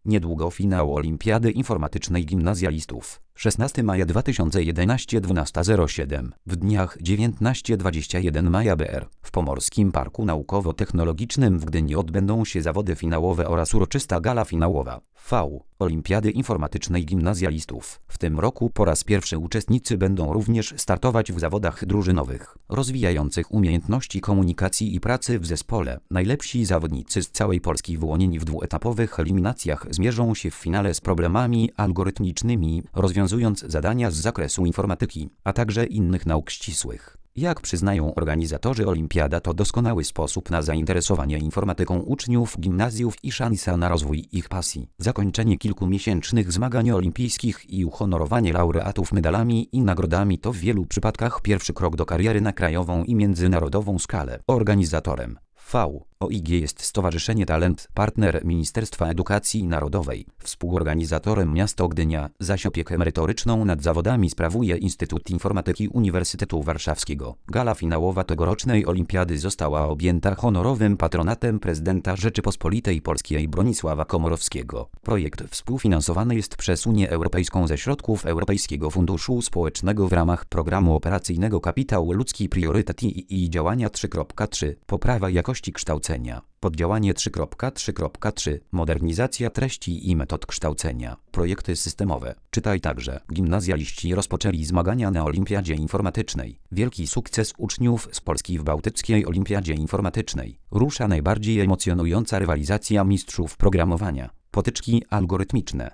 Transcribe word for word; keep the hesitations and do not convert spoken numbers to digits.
Niedługo finał Olimpiady Informatycznej Gimnazjalistów. szesnastego maja dwa tysiące jedenastego, dwunasta zero siedem. W dniach dziewiętnastego do dwudziestego pierwszego maja B R. W Pomorskim Parku Naukowo-Technologicznym w Gdyni odbędą się zawody finałowe oraz uroczysta gala finałowa. V. Olimpiady Informatycznej Gimnazjalistów. W tym roku po raz pierwszy uczestnicy będą również startować w zawodach drużynowych, rozwijających umiejętności komunikacji i pracy w zespole. Najlepsi zawodnicy z całej Polski wyłonieni w dwuetapowych eliminacjach zmierzą się w finale z problemami algorytmicznymi, rozwiązując zadania z zakresu informatyki, a także innych nauk ścisłych. Jak przyznają organizatorzy, olimpiada to doskonały sposób na zainteresowanie informatyką uczniów gimnazjów i szansa na rozwój ich pasji. Zakończenie kilkumiesięcznych zmagań olimpijskich i uhonorowanie laureatów medalami i nagrodami to w wielu przypadkach pierwszy krok do kariery na krajową i międzynarodową skalę. Organizatorem V. O I G jest Stowarzyszenie Talent, partner Ministerstwa Edukacji Narodowej, współorganizatorem miasto Gdynia, zaś opiekę merytoryczną nad zawodami sprawuje Instytut Informatyki Uniwersytetu Warszawskiego. Gala finałowa tegorocznej olimpiady została objęta honorowym patronatem prezydenta Rzeczypospolitej Polskiej Bronisława Komorowskiego. Projekt współfinansowany jest przez Unię Europejską ze środków Europejskiego Funduszu Społecznego w ramach programu operacyjnego Kapitał Ludzki Priorytet i, i działania trzy kropka trzy. Poprawa jakości kształcenia. Poddziałanie trzy kropka trzy kropka trzy. Modernizacja treści i metod kształcenia. Projekty systemowe. Czytaj także. Gimnazjaliści rozpoczęli zmagania na Olimpiadzie Informatycznej. Wielki sukces uczniów z Polski w Bałtyckiej Olimpiadzie Informatycznej. Rusza najbardziej emocjonująca rywalizacja mistrzów programowania. Potyczki algorytmiczne.